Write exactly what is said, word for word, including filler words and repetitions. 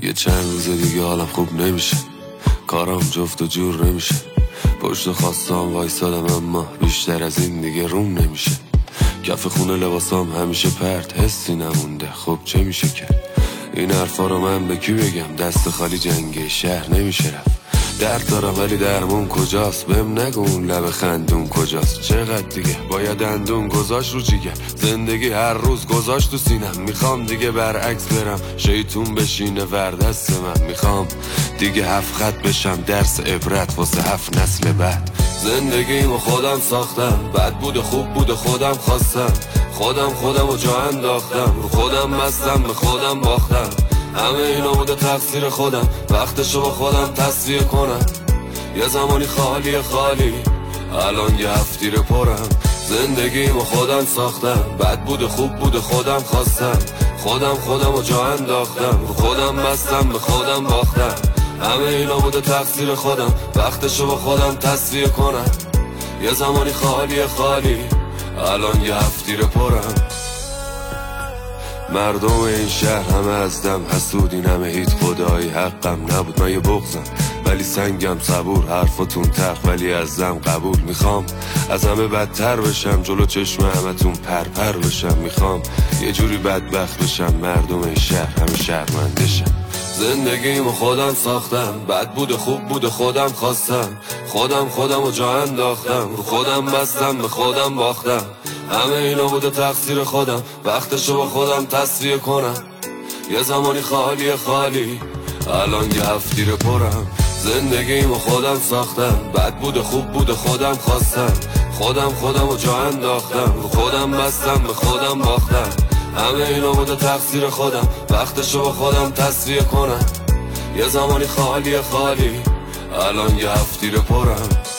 یه چند روز دیگه حالم خوب نمیشه، کارم جفت و جور نمیشه، پشت خواستم وایسادم اما بیشتر از این دیگه روم نمیشه. کف خونه لباسام همیشه پرت، حسی نمونده، خب چه میشه کرد؟ این حرفا رو من به کی بگم؟ دست خالی جنگ شهر نمیشه رفت. درد دارم ولی درمون کجاست؟ بهم نگو اون لب خندون کجاست؟ چقدر دیگه باید دندون گذاشت رو جیگر؟ زندگی هر روز گذاشت تو سینم، میخوام دیگه برعکس برم، شیطون بشینه ور دست من. میخوام دیگه هفت خط بشم درس عبرت واسه هفت نسل بعد. زندگیمو خودم ساختم، بد بود خوب بود خودم خواستم، خودم خودم رو جا انداختم، رو خودم مستم به خودم باختم. همه اینا بوده تقصیر خودم، وقتشو با خودم تصفیه کنم. یه زمانی خالی خالی، الان یه هفتیر پرم. زندگیمو خودم ساختم، بد بود خوب بود خودم خواستم، خودم خودم رو جا انداختم، رو خودم مستم به خودم باختم. همه اینا بوده تقصیر خودم، وقتشو با خودم تصفیه کنم. یه زمانی خالی خالی، الان یه هفتیر پرم. مردم این شهر همه از دم حسودین، همه هیچ خدایی حقم نبود، من یه بغضم ولی سنگم صبور، حرفاتون تق ولی از دم قبول. میخوام از همه بدتر بشم، جلو چشم همتون پرپر بشم. میخوام یه جوری بدبخت بشم، مردم این شهر همه شرمندشم. زندگیمو خودم ساختم، بد بود خوب بود خودم خواستم، خودم خودم رو جا انداختم، رو خودم بستم به خودم باختم. همه اینا بوده تقصیر خودم، وقتشو با خودم تصفیه کنم. یه زمانی خالی خالی، الان یه هفتیر پرم. زندگیمو خودم ساختم، بد بود خوب بود خودم خواستم، خودم خودم رو جا انداختم، رو خودم بستم به خودم باختم. همه اینا بوده تقصیر خودم، وقتشو با خودم تصفیه کنم. یه زمانی خالی خالی، الان یه هفتیر پرم.